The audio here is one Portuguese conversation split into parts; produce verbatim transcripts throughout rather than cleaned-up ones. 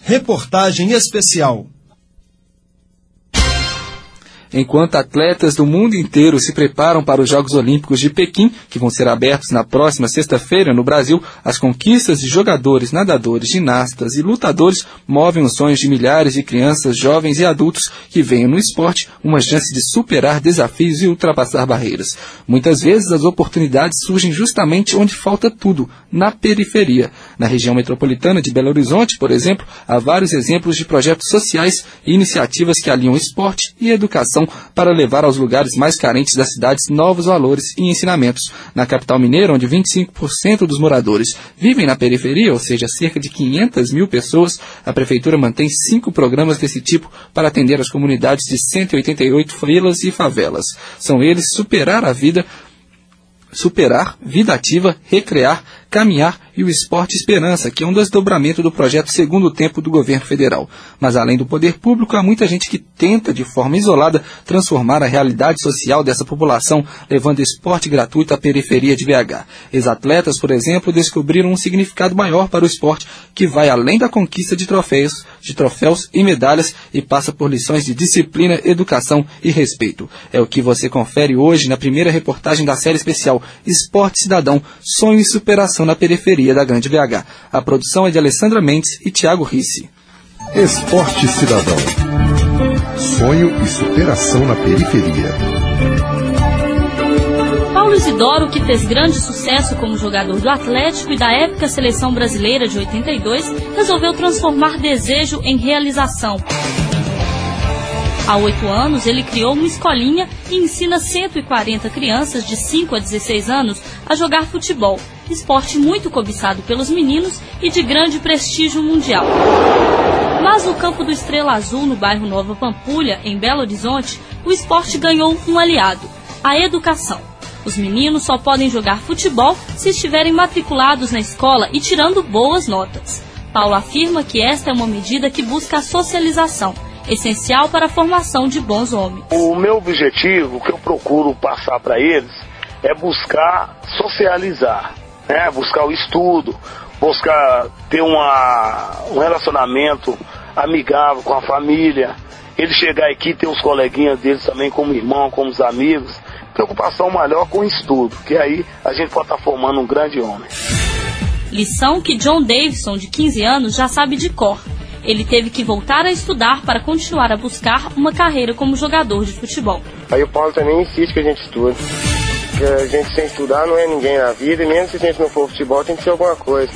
Reportagem especial. Enquanto atletas do mundo inteiro se preparam para os Jogos Olímpicos de Pequim, que vão ser abertos na próxima sexta-feira no Brasil, as conquistas de jogadores, nadadores, ginastas e lutadores movem os sonhos de milhares de crianças, jovens e adultos que veem no esporte uma chance de superar desafios e ultrapassar barreiras. Muitas vezes as oportunidades surgem justamente onde falta tudo, na periferia. Na região metropolitana de Belo Horizonte, por exemplo, há vários exemplos de projetos sociais e iniciativas que aliam esporte e educação para levar aos lugares mais carentes das cidades novos valores e ensinamentos. Na capital mineira, onde vinte e cinco por cento dos moradores vivem na periferia, ou seja, cerca de quinhentas mil pessoas, a prefeitura mantém cinco programas desse tipo para atender as comunidades de cento e oitenta e oito vilas e favelas. São eles superar a vida, superar, vida ativa, recrear, caminhar e o Esporte Esperança, que é um desdobramento do projeto Segundo Tempo do governo federal. Mas além do poder público, há muita gente que tenta, de forma isolada, transformar a realidade social dessa população, levando esporte gratuito à periferia de B H. Ex-atletas, por exemplo, descobriram um significado maior para o esporte, que vai além da conquista de troféus, de troféus e medalhas e passa por lições de disciplina, educação e respeito. É o que você confere hoje na primeira reportagem da série especial Esporte Cidadão, Sonho e Superação na periferia da Grande B H. A produção é de Alessandra Mendes e Tiago Ricci. Esporte Cidadão. Sonho e superação na periferia. Paulo Isidoro, que fez grande sucesso como jogador do Atlético e da épica Seleção Brasileira de oitenta e dois, resolveu transformar desejo em realização. Há oito anos, ele criou uma escolinha e ensina cento e quarenta crianças de cinco a dezesseis anos a jogar futebol, esporte muito cobiçado pelos meninos e de grande prestígio mundial. Mas no campo do Estrela Azul, no bairro Nova Pampulha, em Belo Horizonte, o esporte ganhou um aliado, a educação. Os meninos só podem jogar futebol se estiverem matriculados na escola e tirando boas notas. Paulo afirma que esta é uma medida que busca a socialização, essencial para a formação de bons homens. O meu objetivo, o que eu procuro passar para eles, é buscar socializar, né? Buscar o estudo, buscar ter uma, um relacionamento amigável com a família, ele chegar aqui e ter os coleguinhas deles também como irmão, como os amigos. Preocupação maior com o estudo, que aí a gente pode estar formando um grande homem. Lição que John Davidson, de quinze anos, já sabe de cor. Ele teve que voltar a estudar para continuar a buscar uma carreira como jogador de futebol. Aí o Paulo também insiste que a gente estude. Porque a gente sem estudar não é ninguém na vida, e mesmo se a gente não for futebol tem que ser alguma coisa.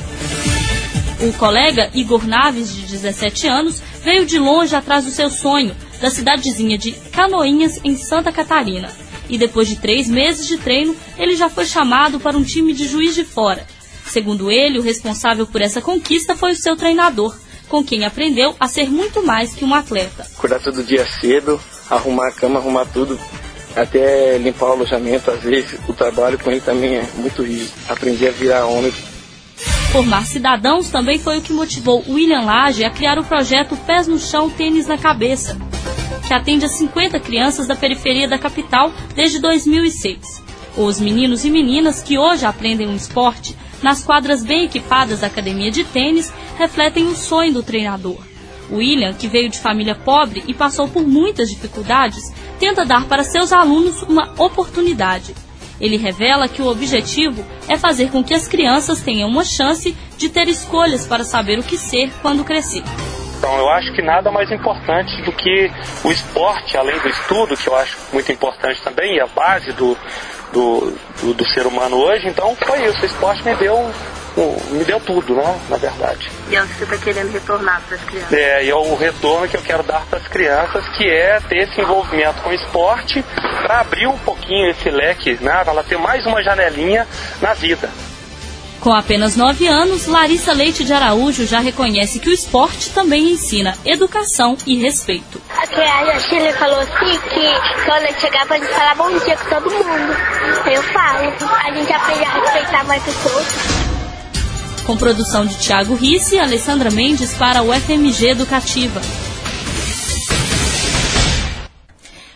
O colega Igor Naves, de dezessete anos, veio de longe atrás do seu sonho, da cidadezinha de Canoinhas, em Santa Catarina. E depois de três meses de treino, ele já foi chamado para um time de Juiz de Fora. Segundo ele, o responsável por essa conquista foi o seu treinador, com quem aprendeu a ser muito mais que um atleta. Acordar todo dia cedo, arrumar a cama, arrumar tudo, até limpar o alojamento, às vezes o trabalho com ele também é muito rígido. Aprendi a virar homem. Formar cidadãos também foi o que motivou William Lage a criar o projeto Pés no Chão, Tênis na Cabeça, que atende a cinquenta crianças da periferia da capital desde dois mil e seis. Os meninos e meninas que hoje aprendem um esporte nas quadras bem equipadas da academia de tênis refletem o sonho do treinador. William, que veio de família pobre e passou por muitas dificuldades, tenta dar para seus alunos uma oportunidade. Ele revela que o objetivo é fazer com que as crianças tenham uma chance de ter escolhas para saber o que ser quando crescer. Então, eu acho que nada mais importante do que o esporte, além do estudo, que eu acho muito importante também, e a base do, do, do, do ser humano hoje. Então, foi isso. O esporte me deu, um, me deu tudo, né, na verdade. E é o que você está querendo retornar para as crianças? É, e é o retorno que eu quero dar para as crianças, que é ter esse envolvimento com o esporte, para abrir um pouquinho esse leque, né, para ela ter mais uma janelinha na vida. Com apenas nove anos, Larissa Leite de Araújo já reconhece que o esporte também ensina educação e respeito. Aqui a Chile falou assim que quando ele chegar pra gente falar bom dia com todo mundo. Eu falo, a gente aprende a respeitar mais pessoas. Com produção de Tiago Ricci e Alessandra Mendes para o F M G Educativa.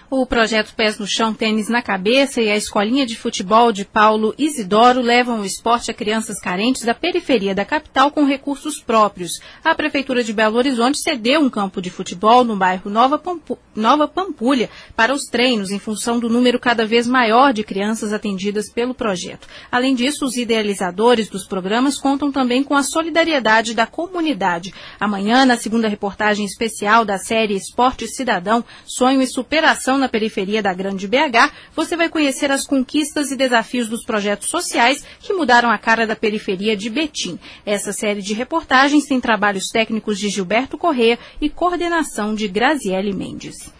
O projeto Pés no Chão, Tênis na Cabeça e a Escolinha de Futebol de Paulo Isidoro levam o esporte a crianças carentes da periferia da capital com recursos próprios. A Prefeitura de Belo Horizonte cedeu um campo de futebol no bairro Nova, Pampu- Nova Pampulha para os treinos, em função do número cada vez maior de crianças atendidas pelo projeto. Além disso, os idealizadores dos programas contam também com a solidariedade da comunidade. Amanhã, na segunda reportagem especial da série Esporte Cidadão, Sonho e Superação na periferia da Grande B H, você vai conhecer as conquistas e desafios dos projetos sociais que mudaram a cara da periferia de Betim. Essa série de reportagens tem trabalhos técnicos de Gilberto Corrêa e coordenação de Graziele Mendes.